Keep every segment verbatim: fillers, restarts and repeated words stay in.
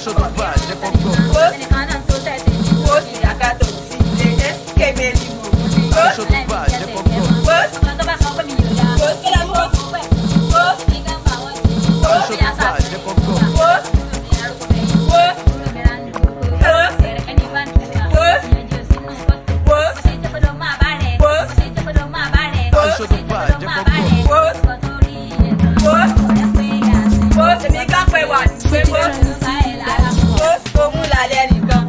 aṣọ tó bá jẹ́ kọ́kọ́. ẹnìkan náà tó tẹ̀sí ní Ó sì yàgá tó sí ilé kémèlì mọ̀. aṣọ tó bá jẹ́ kọ́kọ́. ọmọ tó bá sọ pé mi yóò dá Ó kí ló mọ̀? ó ní ká bá wọn sí aṣọ tó bá jẹ́ kọ́kọ́. Ó ó aṣọ tó bá jẹ́ kọ́kọ́. ó tèmi ká pé wà ní pé ó ó òun lálẹ́ nìkan.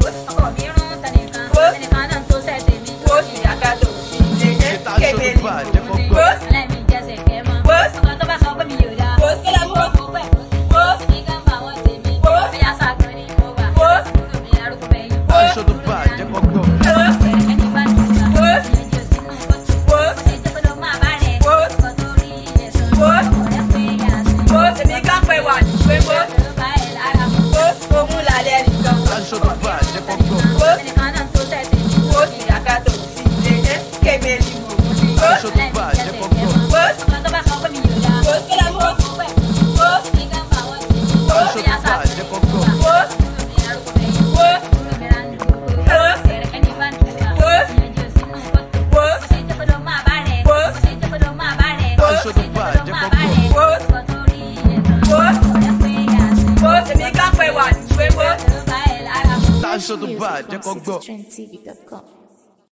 Ó sì yàgá tó sí ilé kémèlì mọ̀. Ó ó kí ló mọ̀? aṣọ tó bá jẹ́ kọ́kọ́. Ó tèmi ká pé wà ní pé ó ó òun lálẹ́ nìkan. aṣọ tó bá jẹ́ kọ́kọ́. Ó sì yàgá tó sí ilé kémèlì mọ̀. aṣọ tó bá jẹ́ kọ́kọ́. Ó ó kí ló mọ̀? Ó aṣọ tó bá jẹ́ kọ́kọ́. ó ó aṣọ tó bá jẹ́ kọ́kọ́. ó tèmi ká pé wà ní pé ó. aṣọ tó bá jẹ́ kọ́kọ́. trend t v dot com